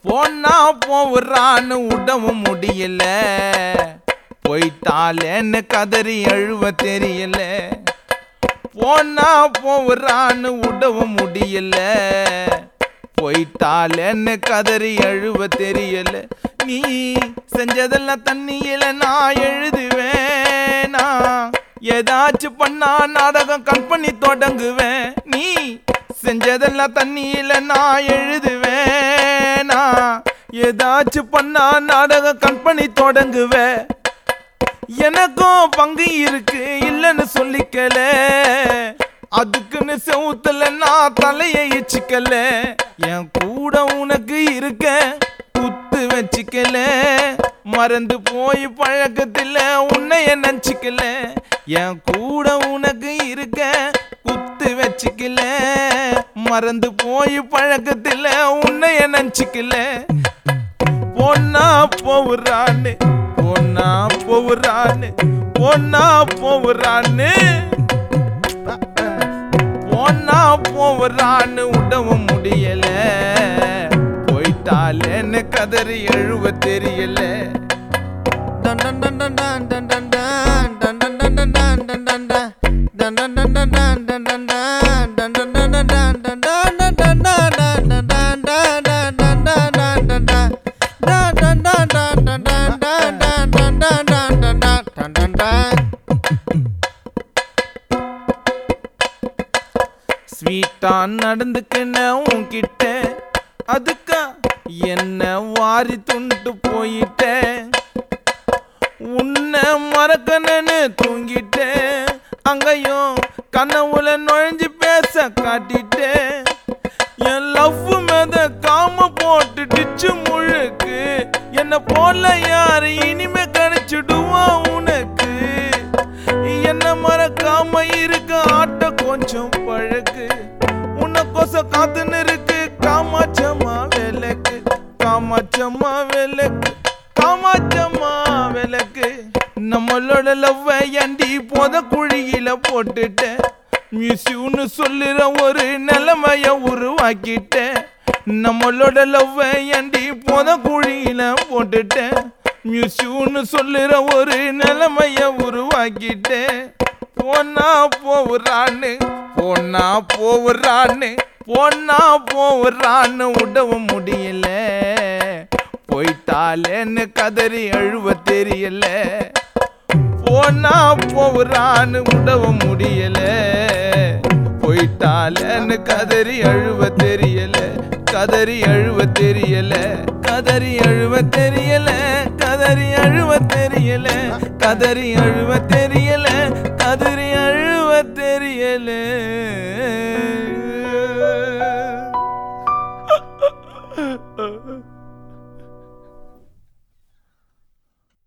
போனா போறான்னு விடவும் முடியல, போயிட்டாலேன்னு கதறி அழுவ தெரியல. போனா போறான்னு விடவும் முடியல, போயிட்டாலேன்னு கதறி அழுவ தெரியல. நீ செஞ்சதெல்லாம் தண்ணியில நான் எழுதுவேனா, ஏதாச்சும் பண்ணா நாடகம் கற்பனை தொடங்குவேன். நீ செஞ்சதெல்லாம் தண்ணியில நான் எழுதுவேனா, ஏதாச்சும் பண்ணா நாடகம் கற்பனை தொடங்குவேன். எனக்கும் பங்கு இருக்கு இல்லைன்னு சொல்லிக்கல, அதுக்குன்னு செவுத்துல நான் தலையை இச்சிக்கல. என் கூட உனக்கு இருக்க குத்து வச்சிக்கல, மறந்து போய் பழக்கத்துல உன்னைய நினைச்சிக்கல. என் கூட உனக்கு இருக்க குத்து வச்சிக்கல, மறந்து போய் பழக்கத்துல உன்னைய நினைச்சிக்கல. பொன்னா போறான்னு பொன்னா போறான்னு பொன்னா போறான்னு பொன்னா போறான்னு விடவும் முடியல, போயிட்டாலேன்னு கதறி எழுவ தெரியல. ஸ்வீட்டா நடந்துக்கின உன்கிட்ட, அதுக்கா என்ன வாரி துண்டு போயிட்டேன். உன்னை மறக்கணுன்னு தூங்கிட்டேன், அங்கேயும் கனவுல நுழைஞ்சு பேச காட்டிட்டேன். என் லவ் மேத காம போட்டு டிச்சு முழுக்கு, என்ன போல யாரு இனிமே கிடைச்சிடுவா உனக்கு. என்ன மறக்காம இருக்க ஆட்ட கொஞ்சம் பழக்கு, உனக்கோச காத்துன்னு இருக்கு காமாச்சம்மா விளக்கு. காமாச்சம்மா விளக்கு காமாச்சம்மா விளக்கு. நம்மளோட லவ்வை ஏண்டி போத குழியில போட்டுட்டேன், மியூசியம்னு சொல்லுற ஒரு நிலைமைய உருவாக்கிட்டேன். நம்மளோட லவ்வை ஏண்டி போத குழியில போட்டுட்டேன், மியூசியம்னு சொல்லுற ஒரு நிலைமைய உருவாக்கிட்டேன். போனா போறான்னு போனா போறான்னு பொன்னா போறான்னு விடவும் முடியல, போயிட்டாலேன்னு கதறி அழுவ தெரியல. போனா போறான்னு விடவும் முடியல, போயிட்டாலேன்னு கதறி அழுவ தெரியல. கதறி அழுவ தெரியல, கதறி அழுவ தெரியல, கதறி அழுவ தெரியல, கதறி அழுவ தெரியல.